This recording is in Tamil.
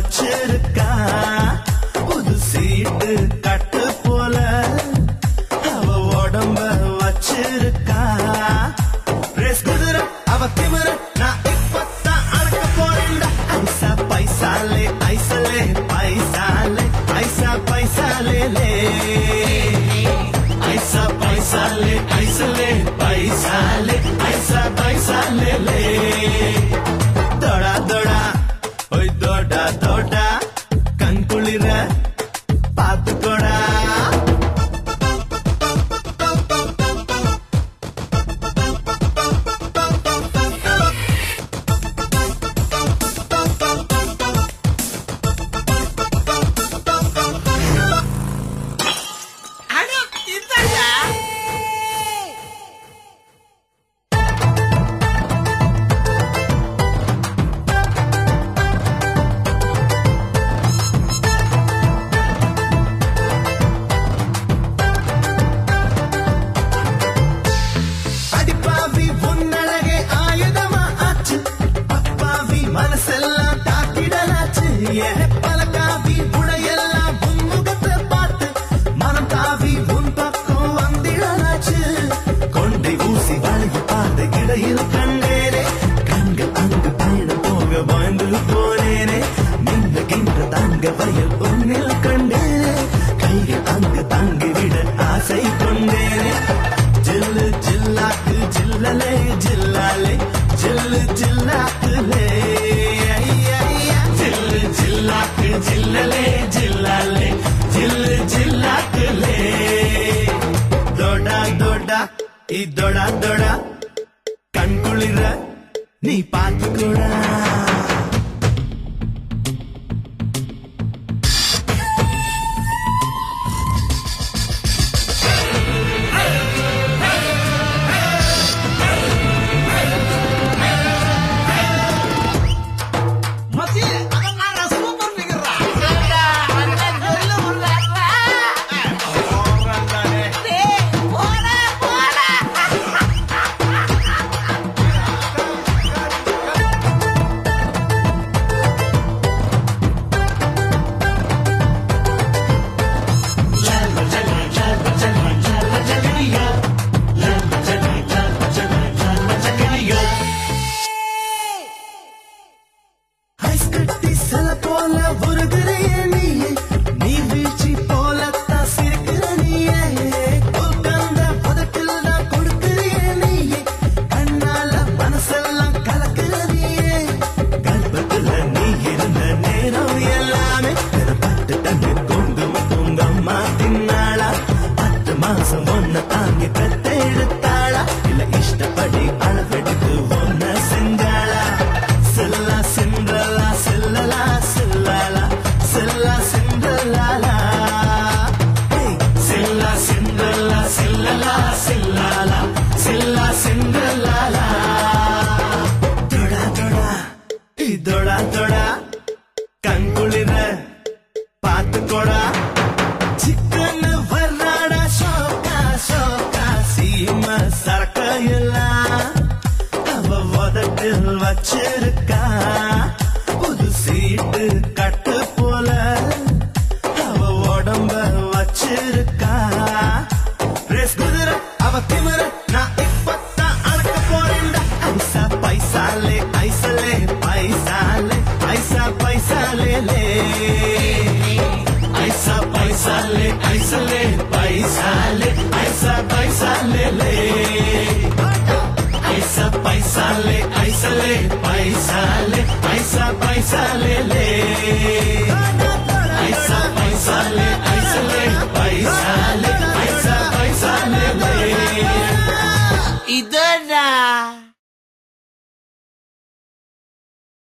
வச்சிருக்கா புது சீட்டு கட்டு போல அவ உடம்ப வச்சிருக்கா ரேஸ் குதிரை அவ திமிர நான் இப்பத்தான் அடக்க போறேன்டா ஐசா பைசாலே ஐசலே பைசாலே ஐசா பைசாலே லே ஐசா பைசாலே ஐசலே பைசாலே ஐசா பைசாலே லே தோடா தோடா ஓய் தோடா தோடா கண் குளிர பாத்துக்கோடா பலகாவி புடையெல்லாம் முகத்தை பார்த்து மனம் தாவி உன் பக்கம் வந்திடலாச்சு கொண்டை ஊசி வளைய பார்த்த இடையில் கண்டேனே கண்கள் அங்கு பயணம் போக வாழ்ந்து போனேனே மின்னுகின்ற தங்க வயல் உன்னில் கண்டேனே கைகள் அங்கு தங்கிவிட ஆசை கொண்டேனே ஜில்லு ஜில்லாக்கு ஜில்லலே ஜில்லாலே ஜில்லு ஜில்லாக்குலே ஜில்லாக்கு ஜில்லலே ஜில்லாலே ஜில்லு ஜில்லாக்குலே தோடா தோடா இதோடா தோடா கண் குளிர நீ பார்த்துக்கூடா தாங்கி பெத்தெடுத்தாளா இல்ல இஷ்டப்படி அளவெடுத்து ஒன்ன செஞ்சாளா செல்லா சென்றலா செல்லலா செல்லலா செல்லா சென்றலாலா செல்லா சென்றலா செல்லலா செல்லலா செல்லா சென்றலாலா தொடா தொடா இதோடா தொடா கண் குளிர பார்த்துக்கோடா சிக்கன் வர்றாடா ஷோக்கா ஷோக்கா சீம சரக்கையெல்லாம் அவ உதட்டில் வச்சிருக்கா புது சீட்டு கட்டு போல அவ உடம்ப வச்சிருக்கா ரேஸ் குதிரை அவ திமிர நான் இப்பத்தான் அடக்க போறேன்டா ஐசா பைசாலே ஐசலே பைசாலே ஐசா பைசாலே லே ஐசா பைசாலே ஐசலே பைசாலே ஐசா பைசாலே லே ஐசா பைசாலே ஐசலே பைசாலே ஐசா பைசாலே லே ஐசா பைசாலே ஐசலே பைசாலே ஐசா பைசாலே லே இதோடா